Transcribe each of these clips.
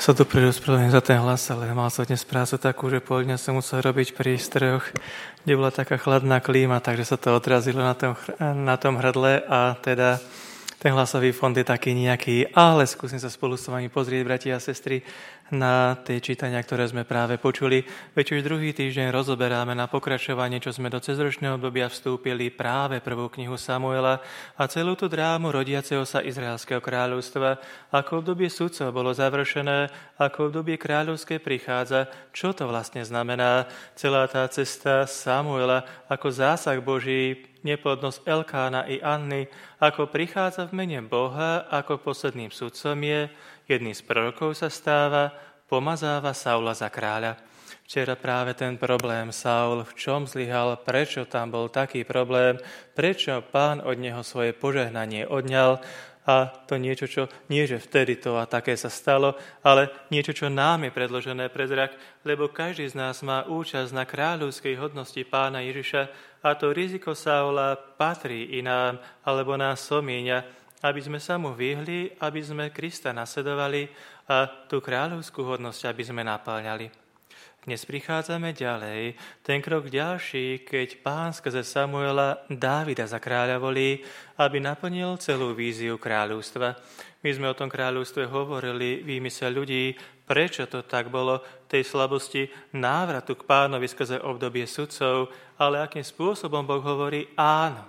Sa dopredu ospravedlňujem za ten hlas, ale mal som dnes prácu takú, že pol dňa som musel robiť pri strojoch, kde bola taká chladná klíma, takže sa to odrazilo na tom hrdle a teda ten hlasový fond je taký nejaký, ale skúsim sa spolu s vami pozrieť, bratia a sestry, na tie čítania, ktoré sme práve počuli. Veď už druhý týždeň rozoberáme na pokračovanie, čo sme do cezročného obdobia vstúpili práve prvú knihu Samuela a celú tú drámu rodiaceho sa Izraelského kráľovstva, ako obdobie sudcov bolo završené, ako obdobie kráľovské prichádza, čo to vlastne znamená celá tá cesta Samuela ako zásah Boží, neplodnosť Elkána i Anny, ako prichádza v mene Boha, ako posledným sudcom je, jedným z prorokov sa stáva, pomazáva Saula za kráľa. Včera práve ten problém Saul, v čom zlyhal, prečo tam bol taký problém, prečo Pán od neho svoje požehnanie odňal, a to niečo, čo nie, že vtedy to a také sa stalo, ale niečo, čo nám je predložené pred zrak, lebo každý z nás má účasť na kráľovskej hodnosti Pána Ježiša a to riziko Saula patrí i nám, alebo nás somíňa, aby sme sa mu vyhli, aby sme Krista nasledovali a tú kráľovskú hodnosť, aby sme naplňali. Dnes prichádzame ďalej, ten krok ďalší, keď Pán skrze Samuela Dávida za kráľa volí, aby naplnil celú víziu kráľovstva. My sme o tom kráľovstve hovorili, výmysel ľudí, prečo to tak bolo, tej slabosti návratu k Pánovi skrze obdobie sudcov, ale akým spôsobom Boh hovorí áno.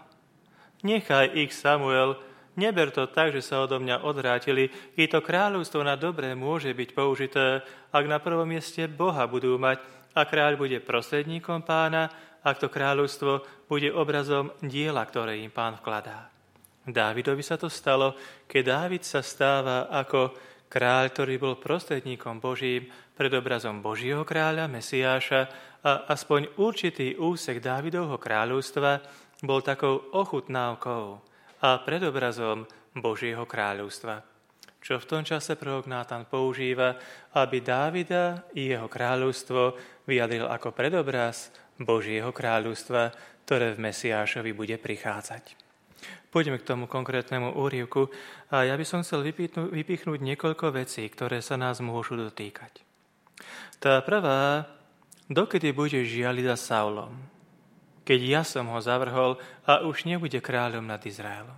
Nechaj ich, Samuel, neber to tak, že sa odo mňa odvrátili. I to kráľovstvo na dobré môže byť použité, ak na prvom mieste Boha budú mať a kráľ bude prostredníkom Pána, ak to kráľovstvo bude obrazom diela, ktoré im Pán vkladá. Dávidovi sa to stalo, keď Dávid sa stáva ako kráľ, ktorý bol prostredníkom Božím pred obrazom Božieho kráľa, Mesiáša a aspoň určitý úsek Dávidovho kráľovstva bol takou ochutnávkou a predobrazom Božieho kráľovstva. Čo v tom čase prorok Nátan používa, aby Dávida i jeho kráľovstvo vyjadril ako predobraz Božieho kráľovstva, ktoré v Mesiášovi bude prichádzať. Poďme k tomu konkrétnemu úryvku a ja by som chcel vypichnúť niekoľko vecí, ktoré sa nás môžu dotýkať. Tá prvá, dokedy budeš žialiť za Saulom, keď ja som ho zavrhol a už nebude kráľom nad Izraelom.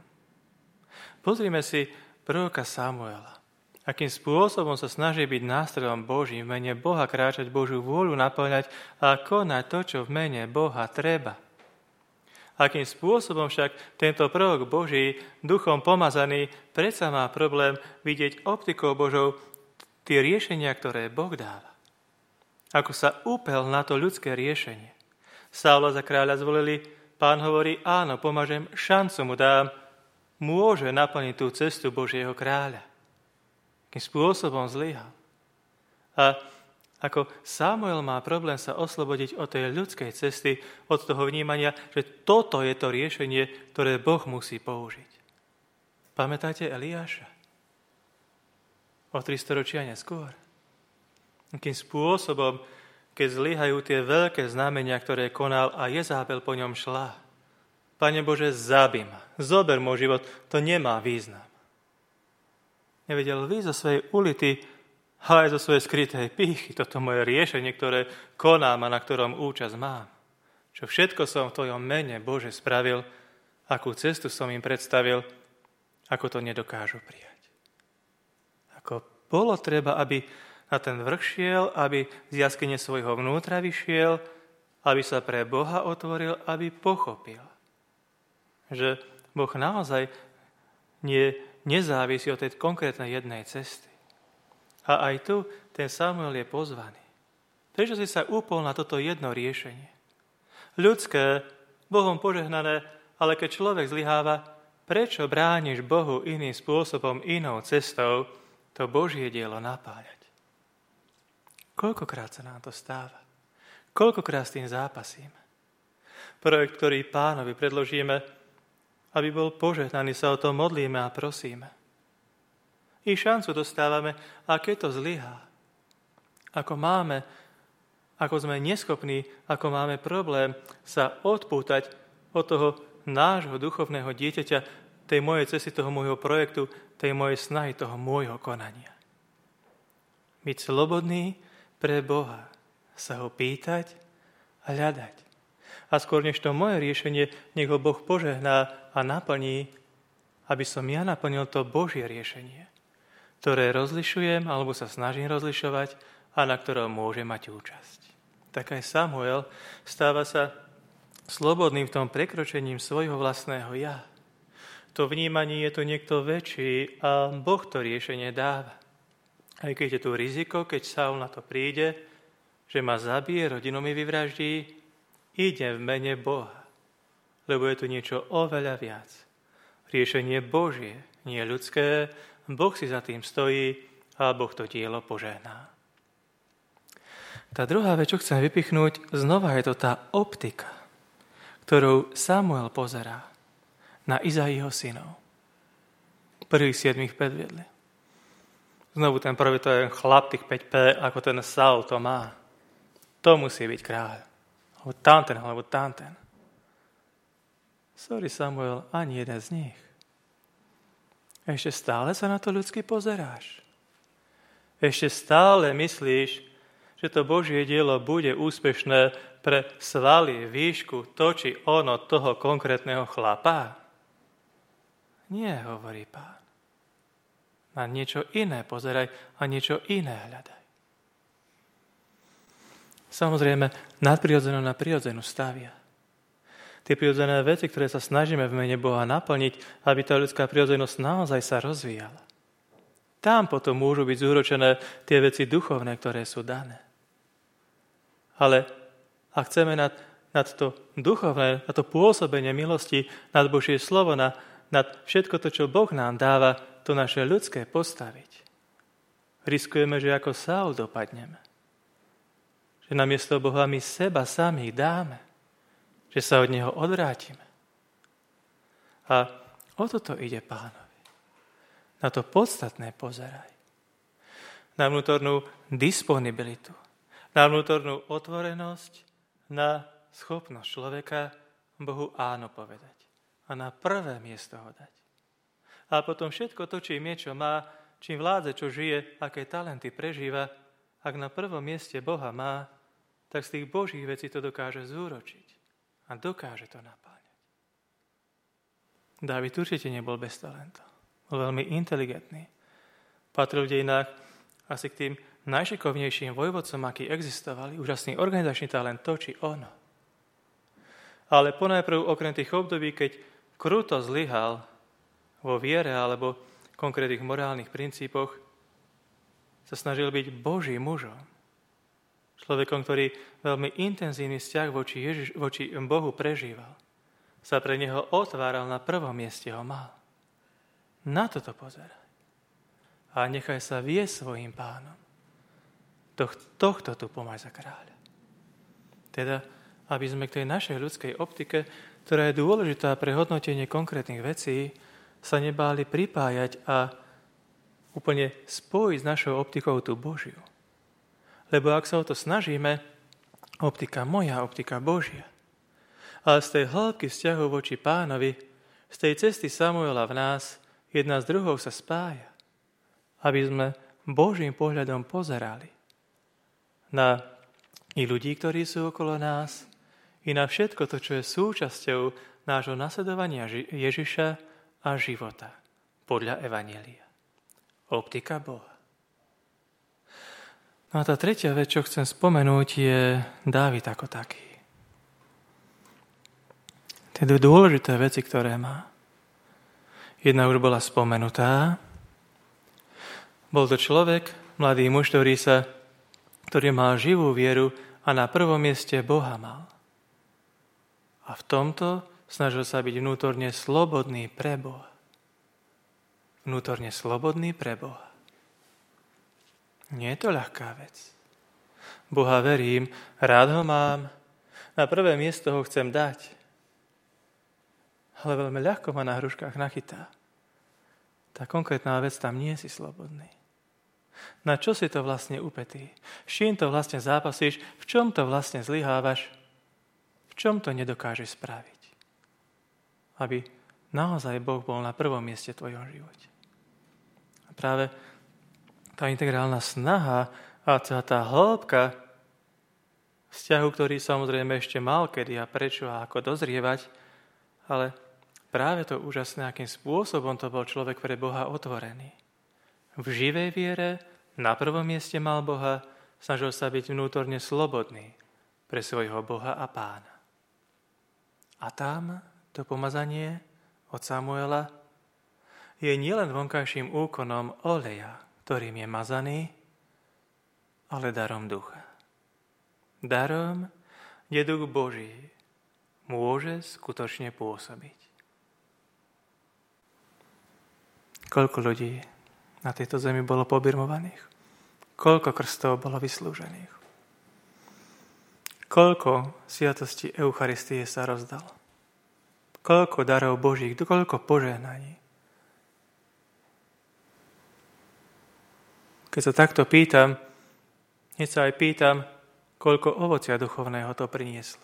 Pozrime si proroka Samuela, akým spôsobom sa snaží byť nástrojom Božím, v mene Boha kráčať Božiu vôľu, naplňať a konať to, čo v mene Boha treba. Akým spôsobom však tento prorok Boží, duchom pomazaný, predsa má problém vidieť optikou Božou tie riešenia, ktoré Boh dáva. Ako sa upel na to ľudské riešenie. Saula za kráľa zvolili, Pán hovorí, áno, pomažem, šancu mu dám, môže naplniť tú cestu Božieho kráľa. Akým spôsobom zlyhal. A ako Samuel má problém sa oslobodiť od tej ľudskej cesty, od toho vnímania, že toto je to riešenie, ktoré Boh musí použiť. Pamätáte Eliáša? O 300 ročia neskôr. Akým spôsobom, keď zlyhajú tie veľké znamenia, ktoré konal a Jezábel po ňom šla. Pane Bože, zabij ma, zober môj život, to nemá význam. Nevedel vyjsť zo svojej ulity, ale aj zo svojej skrytej pýchy, toto moje riešenie, ktoré konám a na ktorom účasť mám. Čo všetko som v Tvojom mene, Bože, spravil, akú cestu som im predstavil, ako to nedokážu prijať. Ako bolo treba, aby na ten vrch šiel, aby z jaskyne svojho vnútra vyšiel, aby sa pre Boha otvoril, aby pochopil, že Boh naozaj nezávisí od tej konkrétnej jednej cesty. A aj tu ten Samuel je pozvaný. Prečo si sa upol na toto jedno riešenie? Ľudské, Bohom požehnané, ale keď človek zlyháva, prečo brániš Bohu iným spôsobom, inou cestou to Božie dielo napáľať? Koľkokrát sa nám to stáva? Koľkokrát s tým zápasíme? Projekt, ktorý Pánovi predložíme, aby bol požehnaný, sa o to modlíme a prosíme. I šancu dostávame, a keď to zlyhá, ako sme neschopní, ako máme problém sa odpútať od toho nášho duchovného dieťaťa, tej mojej cesty, toho môjho projektu, tej mojej snahy, toho môjho konania. Byť slobodný pre Boha. Sa ho pýtať a hľadať. A skôr než to moje riešenie, nech ho Boh požehná a naplní, aby som ja naplnil to Božie riešenie, ktoré rozlišujem alebo sa snažím rozlišovať a na ktorom môže mať účasť. Tak aj Samuel stáva sa slobodným v tom prekročením svojho vlastného ja. To vnímanie je tu niekto väčší a Boh to riešenie dáva. Aj keď je tu riziko, keď Saul na to príde, že ma zabije, rodinu mi vyvraždí, idem v mene Boha, lebo je tu niečo oveľa viac. Riešenie Božie, nie ľudské, Boh si za tým stojí a Boh to dielo požehná. Tá druhá vec, čo chcem vypichnúť, znova je to tá optika, ktorou Samuel pozerá na Izaiho synov. Prvých 7 predviedli. Znovu ten prvý, to je chlap tých 5P, ako ten Saul to má. To musí byť kráľ. Alebo tamten. Sorry, Samuel, ani jeden z nich. Ešte stále sa na to ľudsky pozeráš. Ešte stále myslíš, že to Božie dielo bude úspešné pre svaly, výšku, to či ono toho konkrétneho chlapa? Nie, hovorí Pán. Na niečo iné pozeraj a niečo iné hľadaj. Samozrejme, nadprirodzenú na prirodzenú stavia. Tie prirodzené veci, ktoré sa snažíme v mene Boha naplniť, aby tá ľudská prirodzenosť naozaj sa rozvíjala. Tam potom môžu byť zúročené tie veci duchovné, ktoré sú dané. Ale ak chceme nad to duchovné, na to pôsobenie milosti, nad Božie slovo, nad všetko to, čo Boh nám dáva, to naše ľudské postaviť, riskujeme, že ako Saul dopadneme. Že namiesto Boha my seba samých dáme. Že sa od Neho odvrátime. A o toto ide Pánovi. Na to podstatné pozeraj. Na vnútornú disponibilitu. Na vnútornú otvorenosť, na schopnosť človeka Bohu áno povedať. A na prvé miesto ho dať. A potom všetko to, čím je, čo má, čím vládze, čo žije, aké talenty prežíva, ak na prvom mieste Boha má, tak z tých Božích vecí to dokáže zúročiť. A dokáže to napáňať. Dávid určite nebol bez talentov. Bol veľmi inteligentný. Patril v dejinách asi k tým najšikovnejším vojvodcom, akí existovali. Úžasný organizačný talent, to či ono. Ale ponajprv okrem tých období, keď kruto zlyhal vo viere alebo konkrétnych morálnych princípoch, sa snažil byť Božím mužom. Človekom, ktorý veľmi intenzívny vzťah voči Bohu prežíval. Sa pre neho otváral, na prvom mieste ho mal. Na toto pozeraj. A nechaj sa viesť svojím Pánom. Tohto tu pomáš za kráľa. Teda, aby sme k tej našej ľudskej optike, ktorá je dôležitá pre hodnotenie konkrétnych vecí, sa nebáli pripájať a úplne spojiť s našou optikou tú Božiu. Lebo ak sa o to snažíme, optika moja, optika Božia. Ale z tej hĺbky vzťahu voči Pánovi, z tej cesty Samuela v nás, jedna s druhou sa spája. Aby sme Božím pohľadom pozerali na i ľudí, ktorí sú okolo nás, i na všetko to, čo je súčasťou nášho nasledovania Ježiša a života podľa Evanjelia. Optika Boha. No a tá tretia vec, čo chcem spomenúť, je Dávid ako taký. Tie dôležité veci, ktoré má. Jedna už bola spomenutá. Bol to človek, mladý muž, ktorý mal živú vieru a na prvom mieste Boha mal. A v tomto snažil sa byť vnútorne slobodný pre Boha. Vnútorne slobodný pre Boha. Nie je to ľahká vec. Boha verím, rád ho mám, na prvé miesto ho chcem dať. Ale veľmi ľahko ma na hruškách nachytá. Tá konkrétna vec, tam nie si slobodný. Na čo si to vlastne upetý? S čím to vlastne zápasíš? V čom to vlastne zlyhávaš? V čom to nedokážeš spraviť? Aby naozaj Boh bol na prvom mieste v tvojom živote. A práve tá integrálna snaha a tá hĺbka vzťahu, ktorý samozrejme ešte mal kedy a prečo a ako dozrievať, ale práve to úžasné, akým spôsobom to bol človek pre Boha otvorený. V živej viere na prvom mieste mal Boha, snažil sa byť vnútorne slobodný pre svojho Boha a Pána. A tam to pomazanie od Samuela je nielen vonkajším úkonom oleja, ktorým je mazaný, ale darom ducha. Darom, kde duch Boží môže skutočne pôsobiť. Koľko ľudí na tejto zemi bolo pobirmovaných? Koľko krstov bolo vyslúžených? Koľko sviatostí Eucharistie sa rozdalo? Koľko darov Božích, koľko požehnaní? Keď sa takto pýtam, hneď sa aj pýtam, koľko ovocia duchovného to prinieslo.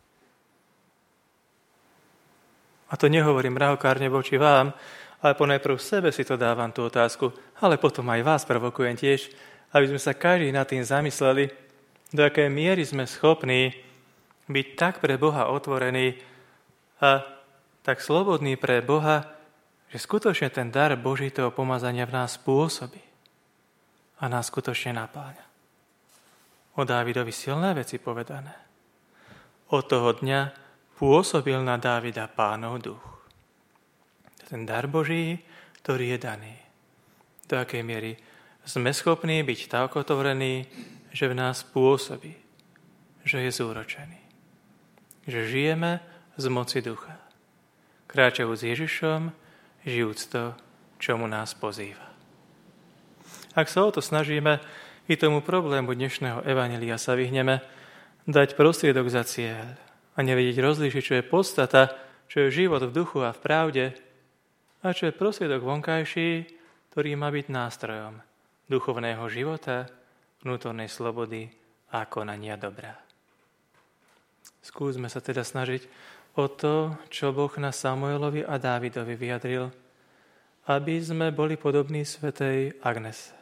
A to nehovorím mravokárne voči vám, ale ponajprv sebe si to dávam tú otázku, ale potom aj vás provokujem tiež, aby sme sa každý nad tým zamysleli, do akej miery sme schopní byť tak pre Boha otvorení a tak slobodní pre Boha, že skutočne ten dar Boží toho pomazania v nás pôsobí a nás skutočne napáľa. O Dávidovi silné veci povedané. Od toho dňa pôsobil na Dávida Pánov duch. Ten dar Boží, ktorý je daný. Do akej miery sme schopní byť tak otvorení, že v nás pôsobí, že je zúročený. Že žijeme z moci ducha. Kráčajú s Ježišom, žijúc to, čomu nás pozýva. Ak sa o to snažíme, i tomu problému dnešného evanjelia sa vyhneme, dať prostriedok za cieľ a nevedieť rozlíšiť, čo je podstata, čo je život v duchu a v pravde a čo je prostriedok vonkajší, ktorý má byť nástrojom duchovného života, vnútornej slobody a konania dobra. Skúsme sa teda snažiť o to, čo Boh na Samuelovi a Dávidovi vyjadril, aby sme boli podobní svätej Agnese.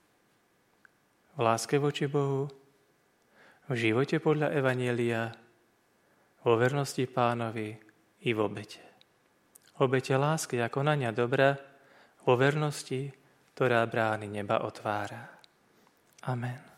V láske voči Bohu, v živote podľa evanjelia, vo vernosti Pánovi i v obete. Obete lásky a konania dobra, vo vernosti, ktorá brány neba otvára. Amen.